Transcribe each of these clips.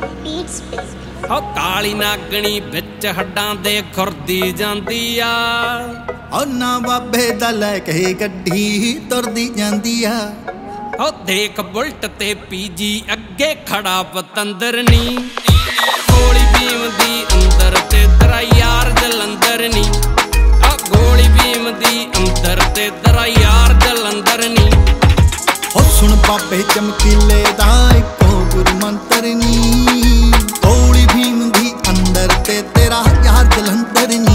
ਹੋ ਕਾਲੀ ਨਾਗਣੀ ਵਿੱਚ ਹੱਡਾਂ ਦੇ ਖੁਰਦੀ ਜਾਂਦੀ ਆ। ਉਹਨਾਂ ਬਾਬੇ ਦਾ ਲੈ ਕੇ ਗੱਡੀ ਤੁਰਦੀ ਜਾਂਦੀ ਆ। ਹੋ ਦੇਖ ਬੁਲਟ ਤੇ ਪੀਜੀ ਅੱਗੇ ਖੜਾ ਪਤੰਦਰ ਨੀ। ਗੋਲੀ ਭੀਮ ਦੀ ਅੰਦਰ ਤੇ ਤੇਰਾ ਯਾਰ ਜਲੰਧਰ ਨੀ। ਆ ਗੋਲੀ ਭੀਮ ਦੀ ਅੰਦਰ ਤੇ ਤੇਰਾ ਯਾਰ ਜਲੰਧਰ ਨੀ। ਹੋ ਸੁਣ ਬਾਬੇ ਚਮਕੀਲੇ ਦਾ ਇੱਕੋ ਗੁਰੂ ਮੰਤਰ ਨੀ। ਗੋਲੀ ਭੀਮ ਦੀ ਅੰਦਰ ਤੇ ਤੇਰਾ ਯਾਰ ਜਲੰਧਰ ਨੀ।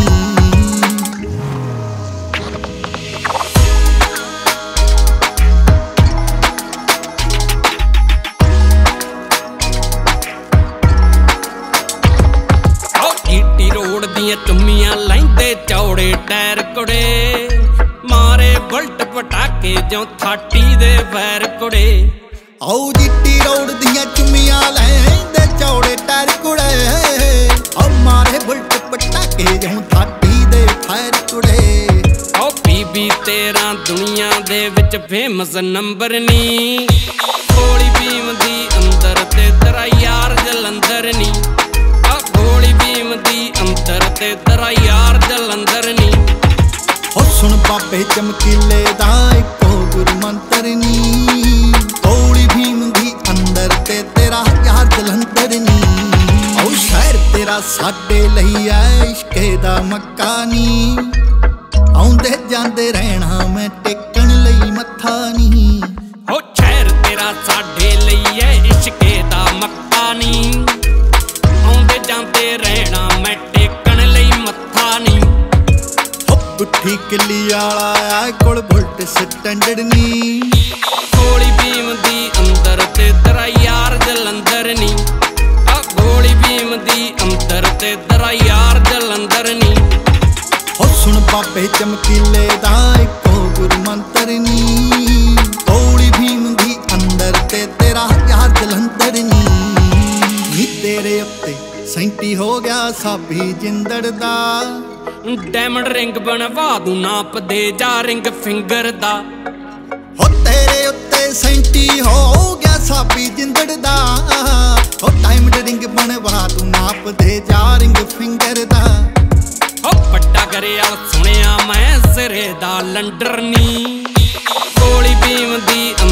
ਰੋਡ ਦੀਆਂ ਚੁੰਮੀਆਂ ਲੈਂਦੇ ਚੌੜੇ ਟਾਇਰ ਕੁੜੇ। ਮਾਰੇ ਬੁਲਟ ਪਟਾਕੇ ਜਿਉਂ 30 ਦੇ ਫੈਰ ਕੁੜੇ। ਆਓ ਜੀਟੀ ਰੋਡ ਦੀਆਂ ਚੁੰਮੀਆਂ ਲੈਂਦੇ ਚੌੜੇ ਟਾਇਰ ਕੁੜੇ। ਆ ਮਾਰੇ ਬੁਲਟ ਪਟਾਕੇ ਜਿਉਂ 30 ਦੇ ਫੈਰ ਕੁੜੇ। ਓ ਬੀਬੀ ਤੇਰਾ ਦੁਨੀਆ ਦੇ ਵਿੱਚ ਫੇਮਸ ਨੰਬਰ ਨੀ। ਗੋਲੀ ਭੀਮ ਦੀ ਅੰਦਰ ਤੇ ਤੇਰਾ ਯਾਰ ਜਲੰਧਰ ਨੀ। ਗੋਲੀ ਭੀਮ ਦੀ ਅੰਦਰ ਤੇ ਤੇਰਾ ਯਾਰ ਜਲੰਧਰ ਨੀ। ਹੋ ਸੁਣ ਬਾਬੇ ਚਮਕੀਲੇ ਦਾ ਇੱਕੋ ਗੁਰੂ ਮੰਤਰ ਨੀ। ਗੋਲੀ ਭੀਮ ਦੀ ਅੰਦਰ ਤੇ ਤੇਰਾ ਯਾਰ ਜਲੰਧਰ ਨੀ। ਓ ਸ਼ਹਿਰ ਤੇਰਾ ਸਾਡੇ ਲਈ ਐ ਇਸ਼ਕੇ ਦਾ ਮੱਕਾ ਨੀ। ਆਉਂਦੇ ਜਾਂਦੇ ਰਹਿਣਾ ਮੈਂ ਟੇਕਣ ਲਈ ਮੱਥਾ ਨੀ। ਹੋ ਸ਼ਹਿਰ ਤੇਰਾ ਸਾਡੇ ਲਈ ਐ ਇਸ਼ਕੇ ਦਾ ਮੱਕਾ ਨੀ। ਆਉਂਦੇ ਜਾਂਦੇ ਰਹਿਣਾ ਮੈਂ ਟੇਕਣ ਲਈ ਮੱਥਾ ਨੀ। ਹੋ ਗੁੱਠੀ ਕਿੱਲੀ ਵਾਲਾ ਆ ਕੋਲ ਬੁਲਟ ਸਟੈਂਡਰਡ ਨੀ। ਗੋਲੀ ਭੀਮ ਦੀ ਅੰਦਰ ਤੇ ਤੇਰਾ ਯਾਰ ਜਲੰਧਰ ਨੀ। ਆ ਗੋਲੀ ਭੀਮ ਦੀ ਅੰਦਰ ਤੇ ਤੇਰਾ ਯਾਰ ਜਲੰਧਰ ਨੀ। ਹੋ ਸੁਣ ਬਾਬੇ ਚਮਕੀਲੇ ਦਾ ਇੱਕੋ ਗੁਰੂ ਮੰਤਰ ਨੀ। ਗੋਲੀ ਭੀਮ ਦੀ ਅੰਦਰ ਤੇ ਤੇਰਾ ਯਾਰ ਜਲੰਧਰ ਨੀ। ਨੀ ਤੇਰੇ ਉੱਤੇ ਸੈਂਟੀ ਹੋ ਗਿਆ ਸਾਬੀ ਜਿੰਦੜ ਦਾ। ਡਾਇਮੰਡ ਰਿੰਗ ਬਣਵਾ ਦੂੰ ਨਾਪ ਦੇ ਜਾ ਰਿੰਗ ਫਿੰਗਰ ਦਾ। ਹੋ ਤੇਰੇ ਉੱਤੇ ਸੈਂਟੀ ਹੋ ਗਿਆ ਸਾਬੀ ਜਿੰਦੜ ਦਾ। ਹੋ ਡਾਇਮੰਡ ਰਿੰਗ ਬਣਵਾ ਦੂੰ ਨਾਪ ਦੇ ਜਾ ਰਿੰਗ ਫਿੰਗਰ ਦਾ। ਹੋ ਵੱਡਾ ਕਰਿਆ ਸੁਣਿਆ ਮੈਂ ਸਿਰੇ ਦਾ ਲੰਡਰ ਨੀ। ਗੋਲੀ ਭੀਮ ਦੀ